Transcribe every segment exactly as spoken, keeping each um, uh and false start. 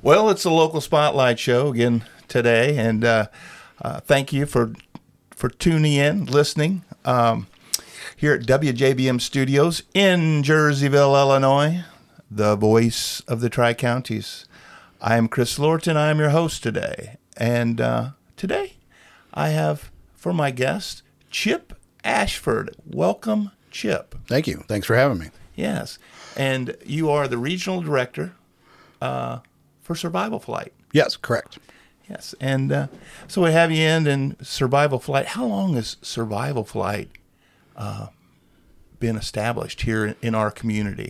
Well, it's the local spotlight show again today, and uh, uh, thank you for for tuning in, listening um, here at W J B M Studios in Jerseyville, Illinois, the voice of the Tri-Counties. I am Chris Lorton. I am your host today, and uh, today I have for my guest Chip Ashford. Welcome, Chip. Thank you. Thanks for having me. Yes, and you are the regional director uh, for Survival Flight. Yes, correct. Yes, and uh, so we have you in in Survival Flight. How long has Survival Flight uh, been established here in, in our community?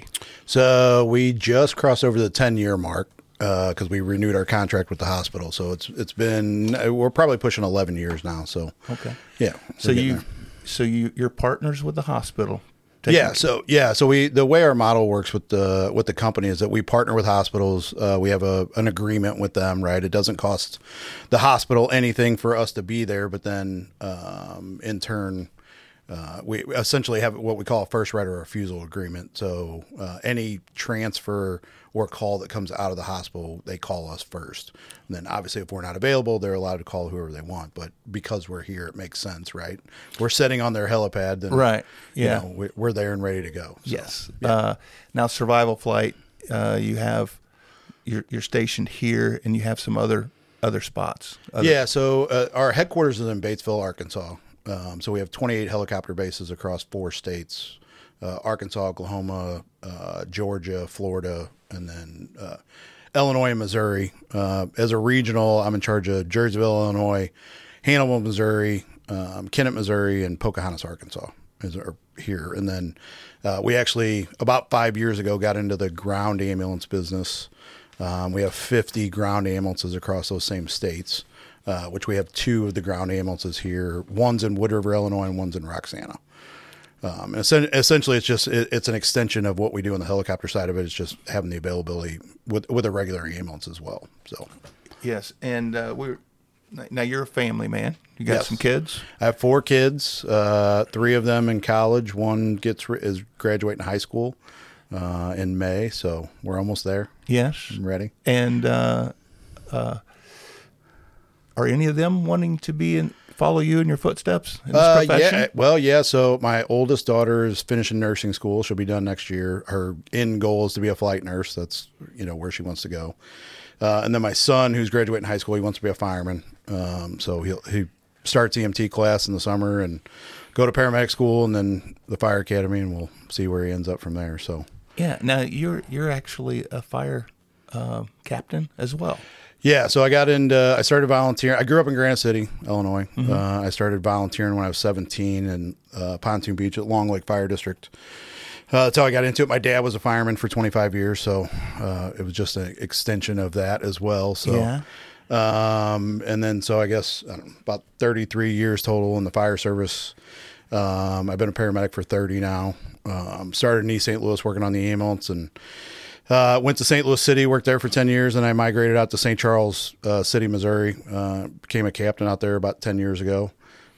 So we just crossed over the ten-year mark because uh, we renewed our contract with the hospital. So it's it's been we're probably pushing eleven years now. So okay, yeah. So you so you you're partners with the hospital. Yeah, so yeah, so we the way our model works with the with the company is that we partner with hospitals. Uh, we have a an agreement with them, right? It doesn't cost the hospital anything for us to be there, but then um, in turn, uh, we essentially have what we call a first right of refusal agreement. So uh, any transfer or call that comes out of the hospital, they call us first. And then obviously if we're not available, they're allowed to call whoever they want. But because we're here, it makes sense, right? We're sitting on their helipad. Then, right. Yeah. You know, we're there and ready to go. So, yes. Yeah. Uh, now Survival Flight, uh, you have, you're, you're stationed here and you have some other, other spots. Other... Yeah. So uh, our headquarters is in Batesville, Arkansas. Um, so we have twenty-eight helicopter bases across four states, uh, Arkansas, Oklahoma, uh, Georgia, Florida, and then uh, Illinois and Missouri. Uh, as a regional, I'm in charge of Jerseyville, Illinois, Hannibal, Missouri, um, Kennett, Missouri, and Pocahontas, Arkansas is are here. And then uh, we actually, about five years ago, got into the ground ambulance business. Um, we have fifty ground ambulances across those same states, uh, which we have two of the ground ambulances here. One's in Wood River, Illinois, and one's in Roxana. Um, essentially, it's just it, it's an extension of what we do on the helicopter side of it. It's just having the availability with with a regular ambulance as well. So, yes, and uh, we're now you're a family man. You got yes. some kids. I have four kids. Uh, three of them in college. One gets is graduating high school uh, in May. So we're almost there. Yes, I'm ready. And uh, uh, are any of them wanting to be in? Follow you in your footsteps in this uh, profession? Yeah, well, yeah. So my oldest daughter is finishing nursing school. She'll be done next year. Her end goal is to be a flight nurse. That's, you know, where she wants to go. Uh, and then my son, who's graduating high school, he wants to be a fireman. Um, so he'll, he starts E M T class in the summer and go to paramedic school and then the fire academy, and we'll see where he ends up from there. So yeah. Now you're you're actually a fire uh, captain as well. Yeah, so I got into, I started volunteering. I grew up in Granite City, Illinois. Mm-hmm. Uh, I started volunteering when I was seventeen in uh, Pontoon Beach at Long Lake Fire District. Uh, that's how I got into it. My dad was a fireman for twenty-five years, so uh, it was just an extension of that as well. So, yeah. Um, and then, so I guess I don't know, about thirty-three years total in the fire service. Um, I've been a paramedic for thirty now. Um, started in East Saint Louis working on the ambulance, and Uh, went to Saint Louis City, worked there for ten years, and I migrated out to Saint Charles uh, City, Missouri. Uh, became a captain out there about ten years ago.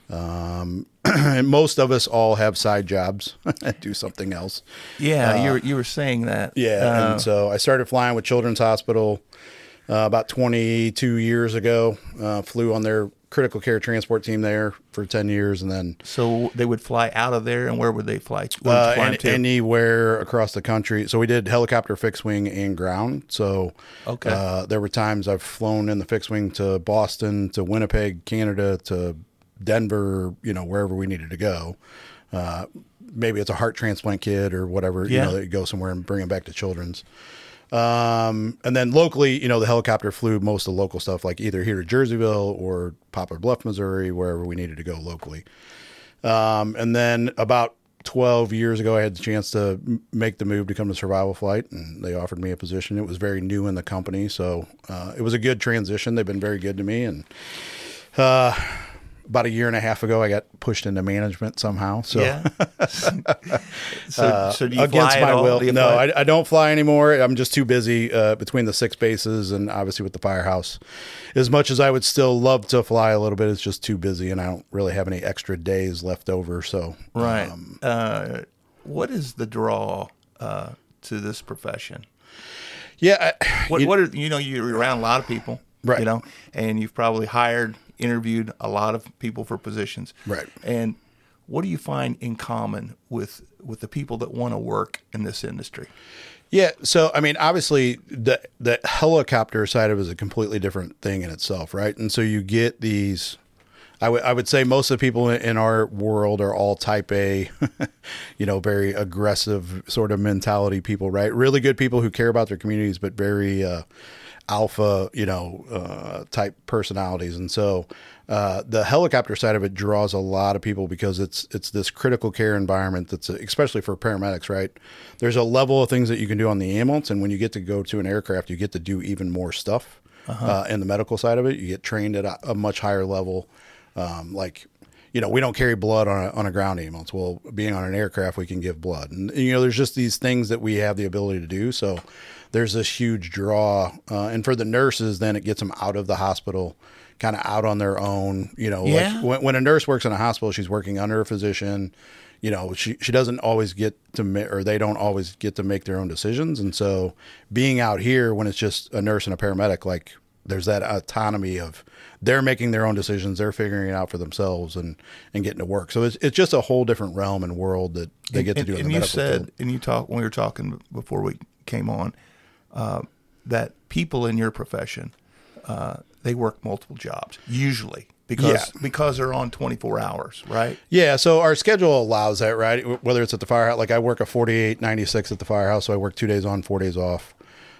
Um, and most of us all have side jobs, do something else. Yeah, uh, you were, you were saying that. Yeah, uh, and so I started flying with Children's Hospital uh, about twenty-two years ago. Uh, flew on their critical care transport team there for ten years, and then so they would fly out of there, and where would they fly? Uh, Where would you fly any, to? anywhere across the country. So we did helicopter, fixed wing, and ground. So okay. uh, there were times I've flown in the fixed wing to Boston, to Winnipeg, Canada, to Denver, you know, wherever we needed to go. Uh, maybe it's a heart transplant kid or whatever, yeah. you know, that you go somewhere and bring them back to Children's. Um, and then locally, you know, the helicopter flew most of the local stuff, like either here to Jerseyville or Poplar Bluff, Missouri, wherever we needed to go locally. Um, and then about twelve years ago, I had the chance to m- make the move to come to Survival Flight, and they offered me a position. It was very new in the company. So, uh, it was a good transition. They've been very good to me. And, uh, about a year and a half ago, I got pushed into management somehow. So, yeah. so, uh, so do you against fly my at all? will? Do you No, fly? I, I don't fly anymore. I'm just too busy uh, between the six bases and obviously with the firehouse. As much as I would still love to fly a little bit, it's just too busy, and I don't really have any extra days left over. So, right. Um, uh, what is the draw uh, to this profession? Yeah. I, What, you, what are, you know, you're around a lot of people, Right. you know, and you've probably hired, interviewed a lot of people for positions. Right. And what do you find in common with, with the people that want to work in this industry? Yeah. So, I mean, obviously the, the helicopter side of it is a completely different thing in itself. Right. And so you get these, I would I would say most of the people in our world are all type A, you know, very aggressive sort of mentality people, right? Really good people who care about their communities, but very uh, alpha, you know, uh, type personalities. And so uh, the helicopter side of it draws a lot of people because it's it's this critical care environment that's, especially for paramedics, right? There's a level of things that you can do on the ambulance. And when you get to go to an aircraft, you get to do even more stuff uh-huh. uh, in the medical side of it. You get trained at a, a much higher level. Um, like, you know, we don't carry blood on a, on a ground ambulance. Well, being on an aircraft, we can give blood. And, you know, there's just these things that we have the ability to do. So there's this huge draw. Uh, and for the nurses, then it gets them out of the hospital, kind of out on their own. You know, Yeah. like when, when a nurse works in a hospital, she's working under a physician. You know, she, she doesn't always get to, ma- or they don't always get to make their own decisions. And so being out here when it's just a nurse and a paramedic, like, there's that autonomy of they're making their own decisions. They're figuring it out for themselves and, and getting to work. So it's, it's just a whole different realm and world that they get to and, do in and the you medical said, field. and you talked, when we were talking before we came on, uh, that people in your profession, uh, they work multiple jobs usually because, Yeah. because they're on twenty-four hours, right? Yeah. So our schedule allows that, right? Whether it's at the firehouse, like I work a forty-eight ninety-six at the firehouse. So I work two days on, four days off.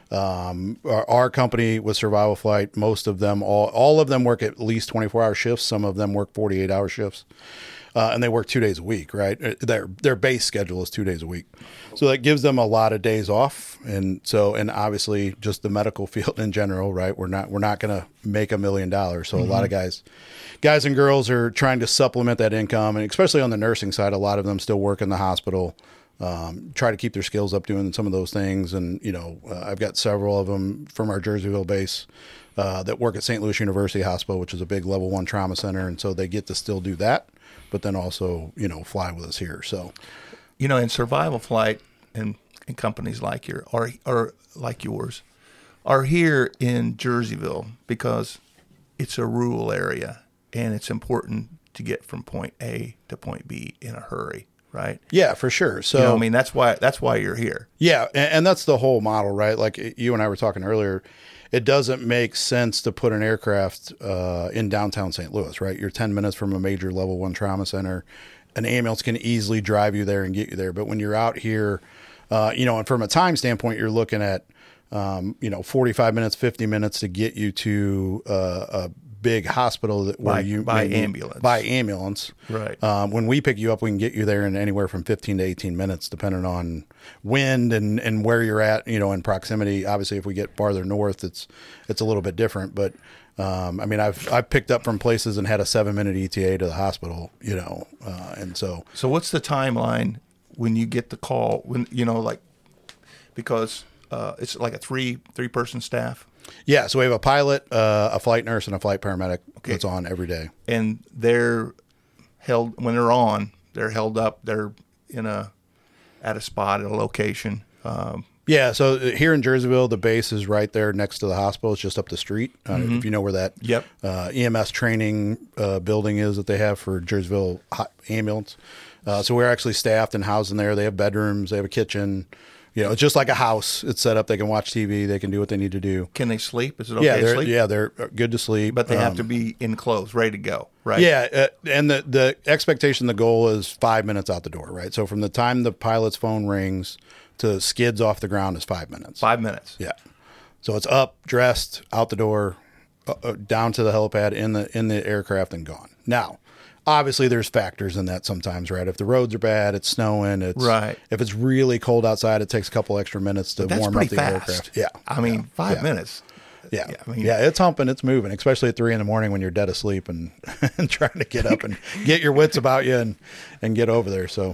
Um, our, our company with Survival Flight, most of them, all, all of them work at least twenty-four hour shifts. Some of them work forty-eight hour shifts. Uh, and they work two days a week, right? Their, their base schedule is two days a week. So that gives them a lot of days off. And so, and obviously just the medical field in general, right? We're not, we're not going to make a million dollars. So mm-hmm. a lot of guys, guys and girls are trying to supplement that income. And especially on the nursing side, a lot of them still work in the hospital. Um, try to keep their skills up doing some of those things. And, you know, uh, I've got several of them from our Jerseyville base uh, that work at Saint Louis University Hospital, which is a big level one trauma center. And so they get to still do that, but then also, you know, fly with us here. So, you know, in Survival Flight and, and companies like your, or, or like yours are here in Jerseyville because it's a rural area and it's important to get from point A to point B in a hurry. Right. Yeah, for sure. So, you know, I mean, that's why, that's why you're here. Yeah. And, and that's the whole model, right? Like you and I were talking earlier, it doesn't make sense to put an aircraft uh, in downtown Saint Louis, right? You're ten minutes from a major level one trauma center. An ambulance can easily drive you there and get you there. But when you're out here, uh, you know, and from a time standpoint, you're looking at, um, you know, forty-five minutes, fifty minutes to get you to uh, a big hospital that where by, you by maybe, ambulance by ambulance. Right. Um, when we pick you up, we can get you there in anywhere from fifteen to eighteen minutes, depending on wind and, and where you're at, you know, in proximity. Obviously, if we get farther north, it's, it's a little bit different, but, um, I mean, I've, I've picked up from places and had a seven minute E T A to the hospital, you know? Uh, and so, so what's the timeline when you get the call when, you know, like, because, uh, it's like a three, three person staff. Yeah, so we have a pilot, uh, a flight nurse, and a flight paramedic Okay. that's on every day. And they're held, when they're on, they're held up, they're in a, at a spot, at a location. Um, Yeah, so here in Jerseyville, the base is right there next to the hospital. It's just up the street. Uh, Mm-hmm. If you know where that Yep. uh, E M S training uh, building is that they have for Jerseyville Hot Ambulance. Uh, so we're actually staffed and housed in there. They have bedrooms, they have a kitchen. You know, it's just like a house. It's set up. They can watch T V. They can do what they need to do. can they sleep? Is it okay yeah, to they're, sleep? yeah, they're good to sleep. But they have Um, to be enclosed, ready to go, right? Yeah, uh, and the the expectation, the goal is five minutes out the door, right? So from the time the pilot's phone rings to skids off the ground is five minutes. Five minutes. Yeah. So it's up, dressed, out the door, uh, uh, down to the helipad, in the in the aircraft, and gone. Now, obviously, there's factors in that sometimes, right? If the roads are bad, it's snowing, it's Right. If it's really cold outside, it takes a couple extra minutes to That's warm up pretty the fast. aircraft. Yeah. I mean, five Yeah. minutes. Yeah. Yeah, Yeah, I mean- it's humping, it's moving, especially at three in the morning when you're dead asleep and, and trying to get up and get your wits about you and, and get over there. So,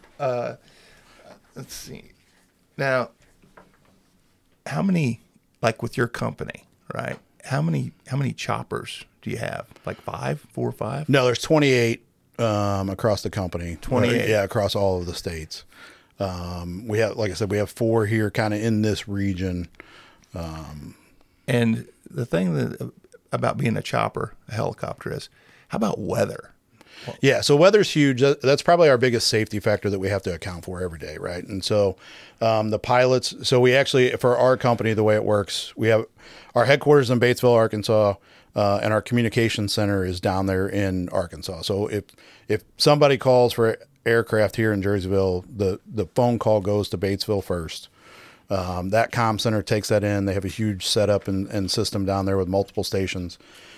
Let's see. Now, how many, like with your company, right? How many, how many choppers do you have? Like five, four or five? no, there's twenty-eight um, across the company. twenty-eight. Uh, yeah, across all of the states. Um, we have, like I said, we have four here kind of in this region. Um, and the thing that about being a chopper, a helicopter, is how about weather? Yeah, so weather's huge. That's probably our biggest safety factor that we have to account for every day, right? And so um, the pilots, so we actually, for our company, the way it works, we have our headquarters in Batesville, Arkansas, uh, and our communication center is down there in Arkansas. So if if somebody calls for aircraft here in Jerseyville, the, the phone call goes to Batesville first. Um, that comm center takes that in. They have a huge setup and, and system down there with multiple stations.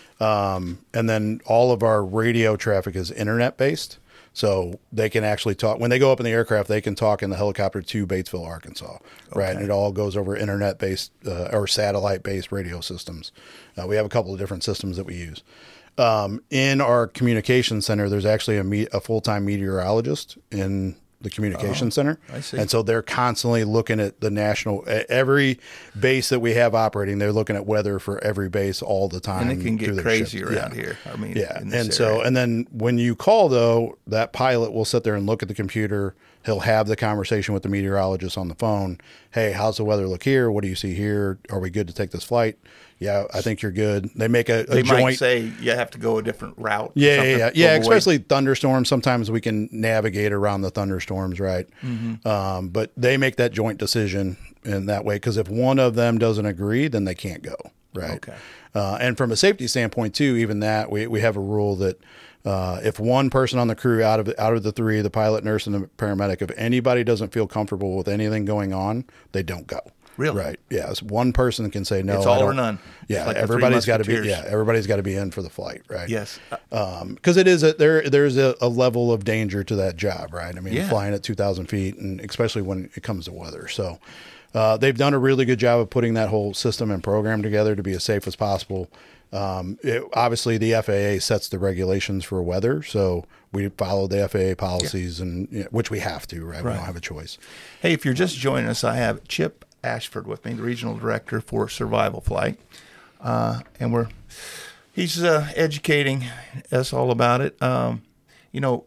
Um, and then all of our radio traffic is internet based. So they can actually talk when they go up in the aircraft, they can talk in the helicopter to Batesville, Arkansas. Okay. Right. And it all goes over internet based, uh, or satellite based radio systems. Uh, we have a couple of different systems that we use. Um, in our communication center, there's actually a, me- a full-time meteorologist in the communication oh, center. I see. And so they're constantly looking at the national, every base that we have operating, they're looking at weather for every base all the time. And it can get crazy shift. around yeah. here. I mean, yeah. in And this so, area. and then when you call though, that pilot will sit there and look at the computer. He'll have the conversation with the meteorologist on the phone. Hey, how's the weather look here? What do you see here? Are we good to take this flight? Yeah, I think you're good. They make a, a they joint. might say you have to go a different route. Yeah, yeah, yeah. yeah avoid. Especially thunderstorms. Sometimes we can navigate around the thunderstorms, right? Mm-hmm. Um, but they make that joint decision in that way because if one of them doesn't agree, then they can't go, right? Okay. Uh, and from a safety standpoint too, even that we we have a rule that uh, if one person on the crew out of out of the three, the pilot, nurse, and the paramedic, if anybody doesn't feel comfortable with anything going on, they don't go. Really? Right. Yes. One person can say no. It's I all don't- or none. Yeah. It's like the everybody's Three got to be. Musketeers. Yeah. Everybody's got to be in for the flight. Right. Yes. Um, because it is a, there. There's a, a level of danger to that job, right? I mean, Yeah. flying at two thousand feet, and especially when it comes to weather. So, uh, they've done a really good job of putting that whole system and program together to be as safe as possible. Um, it, obviously, the F A A sets the regulations for weather, so we follow the F A A policies, yeah. and you know, which we have to, right? right? We don't have a choice. Hey, if you're just joining us, I have Chip Ashford with me, the regional director for Survival Flight, uh, and we're he's uh, educating us all about it. Um, you know,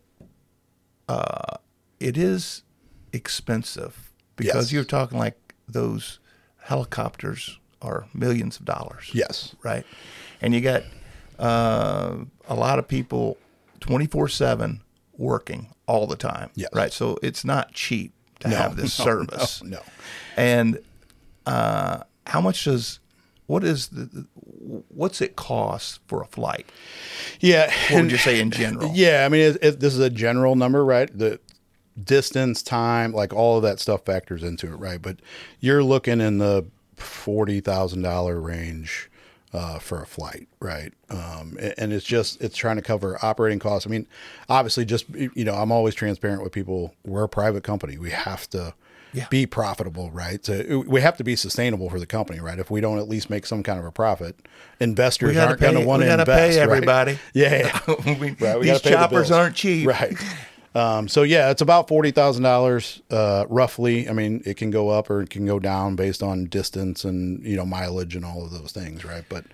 uh, it is expensive because Yes. you're talking like those helicopters are millions of dollars. Yes. Right. And you got uh, a lot of people twenty-four seven working all the time. Yes. Right. So it's not cheap to No, have this no, service. No, no. And uh, how much does, what is the, what's it cost for a flight? Yeah. What would you say in general? Yeah. I mean, it, it, this is a general number, right? The distance, time, like all of that stuff factors into it, right? But you're looking in the forty thousand dollars range uh, for a flight, right? Um, and, and it's just, it's trying to cover operating costs. I mean, obviously just, you know, I'm always transparent with people. We're a private company. We have to Yeah. be profitable, right? So we have to be sustainable for the company, right? If we don't at least make some kind of a profit, investors gotta aren't going pay- to want we to gotta invest. pay right? everybody. Yeah, yeah. we, Right, we these gotta pay the choppers bills. aren't cheap. Right. Um, so yeah, it's about forty thousand dollars, uh, roughly. I mean, it can go up or it can go down based on distance and, you know, mileage and all of those things. Right. But,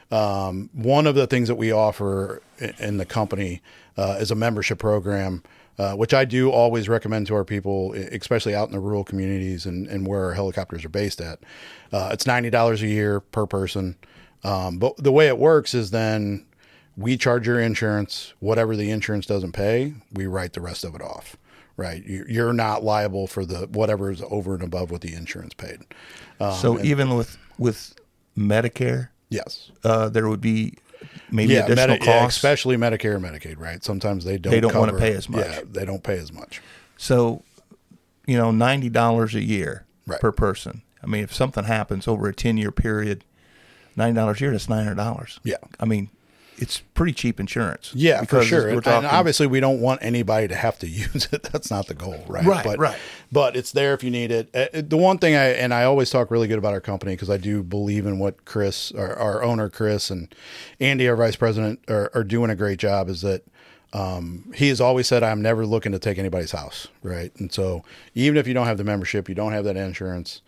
um, one of the things that we offer in, in the company, uh, is a membership program, uh, which I do always recommend to our people, especially out in the rural communities and, and where our helicopters are based at. Uh, it's ninety dollars a year per person. Um, but the way it works is then we charge your insurance. Whatever the insurance doesn't pay, we write the rest of it off, right? You're not liable for the whatever is over and above what the insurance paid. Um, So and- even with with Medicare, yes, uh, there would be maybe yeah, additional Medi- yeah, costs. especially Medicare and Medicaid, right? Sometimes they don't. They don't wanna cover- pay as much. Yeah, they don't pay as much. So, you know, ninety dollars a year Right. per person. I mean, if something happens over a ten year period, ninety dollars a year, that's nine hundred dollars. Yeah. I mean, it's pretty cheap insurance. Yeah, for because sure. we're And, talking- and obviously, we don't want anybody to have to use it. That's not the goal, right? Right, but, right. But it's there if you need it. Uh, The one thing I and I always talk really good about our company because I do believe in what Chris, our, our owner Chris, and Andy, our vice president, are, are doing a great job. Is that um, he has always said, "I'm never looking to take anybody's house," right? And so even if you don't have the membership, you don't have that insurance.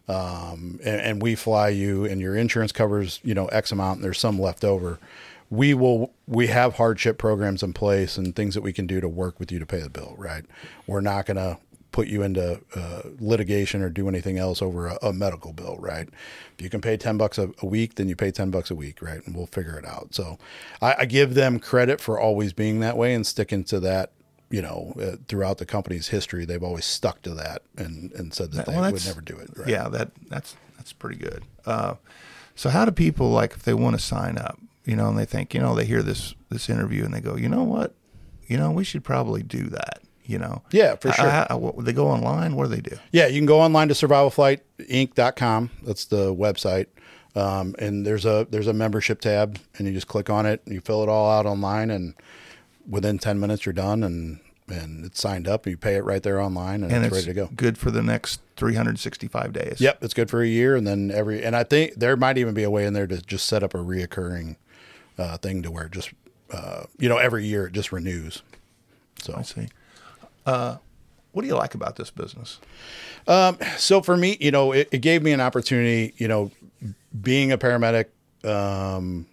Um, and, and we fly you and your insurance covers, you know, X amount and there's some left over. We will, we have hardship programs in place and things that we can do to work with you to pay the bill, right? We're not going to put you into uh, litigation or do anything else over a, a medical bill, right? If you can pay ten bucks a, a week, then you pay ten bucks a week, right? And we'll figure it out. So I, I give them credit for always being that way and sticking to that. You know, uh, throughout the company's history, they've always stuck to that and, and said that Well, they would never do it. Right? Yeah, that that's that's pretty good. Uh, so how do people, like, if they want to sign up, you know, and they think, you know, they hear this this interview and they go, you know what, you know, we should probably do that. You know, Yeah, for How- sure. how- what- they go online. What do they do? Yeah, you can go online to survival flight inc dot com. That's the website. Um, and there's a there's a membership tab, and you just click on it, and you fill it all out online, and within ten minutes you're done, and and it's signed up. You pay it right there online, and, And it's, it's ready to go. good for the next three hundred sixty-five days. Yep, it's good for a year, and then every and I think there might even be a way in there to just set up a reoccurring uh, thing to where it just uh, you know every year it just renews. So I see. Uh, what do you like about this business? So for me, you know, it, it gave me an opportunity, you know, being a paramedic, um,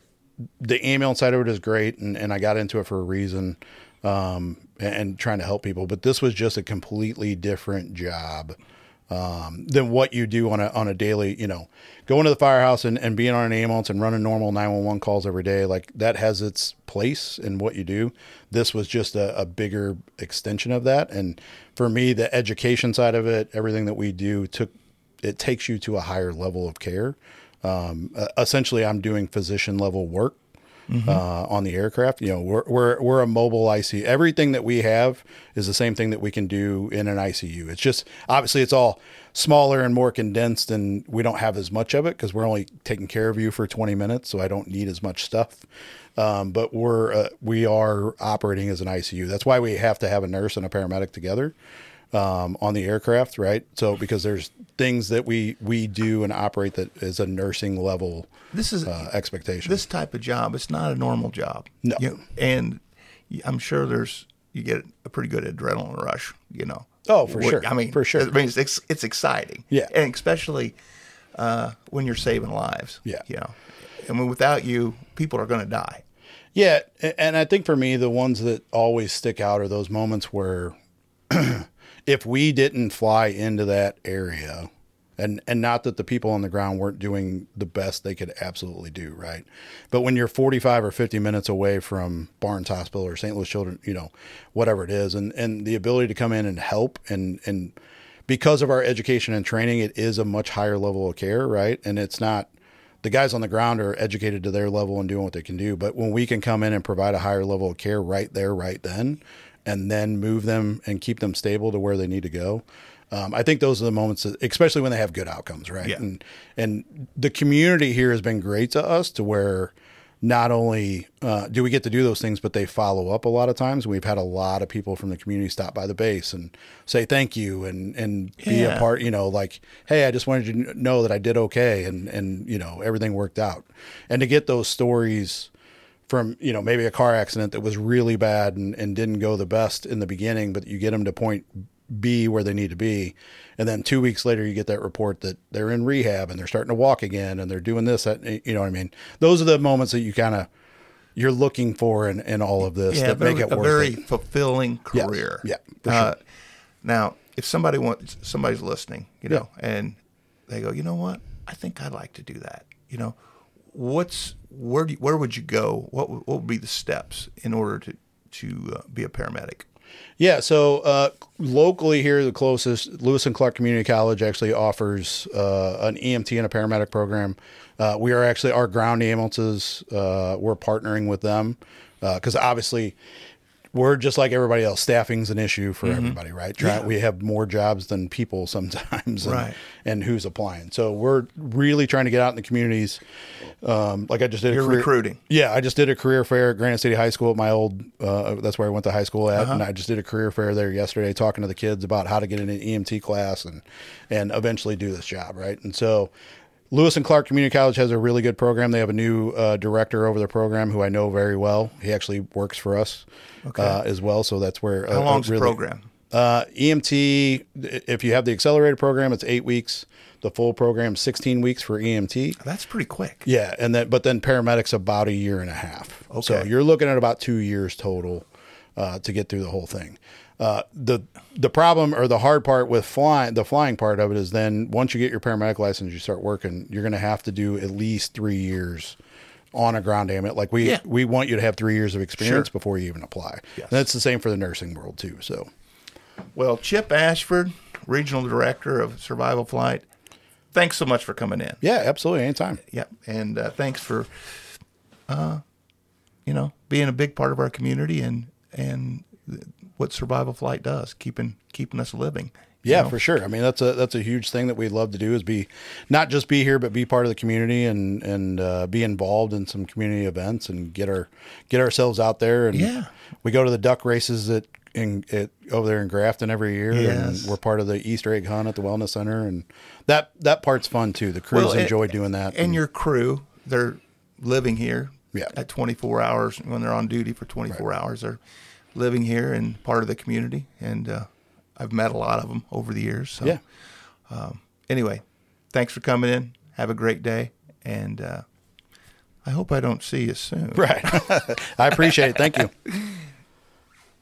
the ambulance side of it is great. And, and I got into it for a reason, um, and, and trying to help people, but this was just a completely different job, um, than what you do on a, on a daily, you know, going to the firehouse and, and being on an ambulance and running normal nine one one calls every day. Like that has its place in what you do. This was just a, a bigger extension of that. And for me, the education side of it, everything that we do took, it takes you to a higher level of care. Um, uh, essentially I'm doing physician level work. Mm-hmm. Uh, on the aircraft, you know, we're, we're, we're a mobile I C U. Everything that we have is the same thing that we can do in an I C U. It's just, obviously it's all smaller and more condensed, and we don't have as much of it because we're only taking care of you for twenty minutes. So I don't need as much stuff. Um, but we're, uh, we are operating as an I C U. That's why we have to have a nurse and a paramedic together, um, on the aircraft. Right. So, because there's things that we, we do and operate that is a nursing level This is uh, expectation. This type of job. It's not a normal job. No. You know, and I'm sure there's you get a pretty good adrenaline rush. You know. Oh, for What- sure. I mean, For sure. I mean, it's ex- it's exciting. Yeah. and especially uh, when you're saving lives. Yeah. You know, I mean, without you, people are going to die. Yeah, a- and I think for me, the ones that always stick out are those moments where if we didn't fly into that area, and and not that the people on the ground weren't doing the best they could absolutely do, right? But when you're forty-five or fifty minutes away from Barnes Hospital or Saint Louis Children, you know, whatever it is, and, and the ability to come in and help, and, and because of our education and training, it is a much higher level of care, right? And it's not, the guys on the ground are educated to their level and doing what they can do. But when we can come in and provide a higher level of care right there, right then, and then move them and keep them stable to where they need to go, um, I think those are the moments, that, especially when they have good outcomes, right? Yeah. And and the community here has been great to us, to where not only uh, do we get to do those things, but they follow up a lot of times. We've had a lot of people from the community stop by the base and say thank you and, and be Yeah. a part, you know, like, hey, I just wanted you to know that I did okay, and, and, you know, everything worked out. And to get those stories from, you know, maybe a car accident that was really bad and, and didn't go the best in the beginning, but you get them to point B where they need to be. And then two weeks later, you get that report that they're in rehab and they're starting to walk again and they're doing this, that, you know what I mean? Those are the moments that you kind of, you're looking for in, in all of this Yeah, that very, make it a worth very it. fulfilling Yes. career. Yeah, for Uh, sure. now, if somebody wants, somebody's listening, you know, and they go, you know what, I think I'd like to do that. You know, what's where do you, where would you go? What would- what would be the steps in order to to uh, be a paramedic? Yeah, so uh, locally here, the closest, Lewis and Clark Community College actually offers uh, an E M T and a paramedic program. Uh, we are actually, our ground ambulances, uh, we're partnering with them because obviously we're just like everybody else. Staffing's an issue for everybody, right? Try, Yeah. We have more jobs than people sometimes, and, Right. and who's applying. So we're really trying to get out in the communities. Um, like I just did a You're career, recruiting. Yeah, I just did a career fair at Granite City High School at my old, uh, that's where I went to high school at. And I just did a career fair there yesterday, talking to the kids about how to get in an E M T class and, and eventually do this job. Right. And so Lewis and Clark Community College has a really good program. They have a new uh, director over their program who I know very well. He actually works for us Okay. uh, as well. So that's where, How uh, long's really, the program? Uh, E M T, if you have the accelerated program, it's eight weeks. The full program, sixteen weeks for E M T. That's pretty quick. Yeah, and then but then paramedics about a year and a half. So Okay. you're looking at about two years total uh, to get through the whole thing. Uh, the the problem or the hard part with flying, the flying part of it is then once you get your paramedic license, you start working, you're going to have to do at least three years on a ground ambulance. Like we, Yeah. we want you to have three years of experience Sure. before you even apply. Yes. And that's the same for the nursing world too. So, Well, Chip Ashford, Regional Director of Survival Flight, thanks so much for coming in. yeah, absolutely. Anytime. Yep. And uh, thanks for, uh, you know, being a big part of our community and, and what Survival Flight does, keeping, keeping us living. you Yeah, know? for sure. I mean, that's a, that's a huge thing that we'd love to do is be, not just be here, but be part of the community and, and, uh, be involved in some community events and get our, get ourselves out there. And Yeah. we go to the duck races at, in, at over there in Grafton every year. Yes. And we're part of the Easter egg hunt at the Wellness Center. And that, that part's fun too. The crews Well, and- enjoy doing that. And your crew, they're living here Yeah. at twenty-four hours when they're on duty for twenty-four hours. They're living here and part of the community. And uh, I've met a lot of them over the years. So, Yeah. Um, anyway, thanks for coming in. Have a great day. And uh, I hope I don't see you soon. Right. I appreciate it. Thank you.